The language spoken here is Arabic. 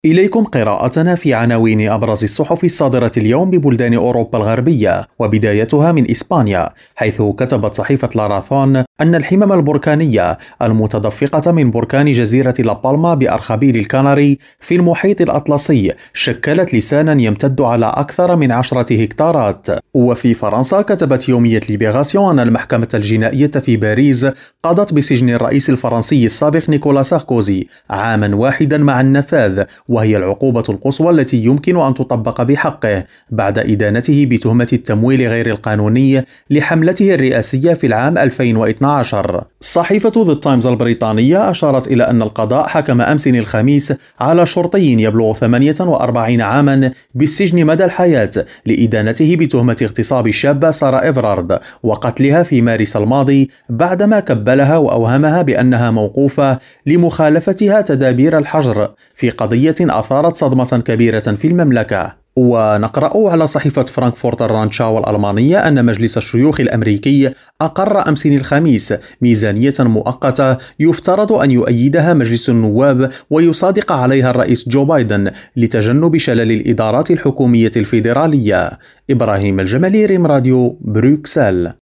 إليكم قراءتنا في عناوين أبرز الصحف الصادرة اليوم ببلدان أوروبا الغربية، وبدايتها من إسبانيا، حيث كتبت صحيفة لاراثون أن الحمم البركانية المتدفقة من بركان جزيرة لابالما بأرخبيل الكناري في المحيط الأطلسي شكلت لسانا يمتد على أكثر من 10 هكتارات. وفي فرنسا كتبت يومية ليبراسيون أن المحكمة الجنائية في باريس قضت بسجن الرئيس الفرنسي السابق نيكولا ساركوزي عاما واحدا مع النفاذ، وهي العقوبة القصوى التي يمكن أن تطبق بحقه بعد إدانته بتهمة التمويل غير القانوني لحملته الرئاسية في العام 2012. صحيفة ذا تايمز البريطانية أشارت إلى أن القضاء حكم أمس الخميس على شرطي يبلغ 48 عاما بالسجن مدى الحياة لإدانته بتهمة اغتصاب الشابة سارة إيفرارد وقتلها في مارس الماضي بعدما كبلها وأوهمها بأنها موقوفة لمخالفتها تدابير الحجر في قضية أثارت صدمة كبيرة في المملكة. ونقرأ على صحيفة فرانكفورت الرانشاو الألمانية أن مجلس الشيوخ الأمريكي أقر أمس الخميس ميزانية مؤقتة يفترض أن يؤيدها مجلس النواب ويصادق عليها الرئيس جو بايدن لتجنب شلل الإدارات الحكومية الفيدرالية. إبراهيم الجمالي، ريم راديو، بروكسل.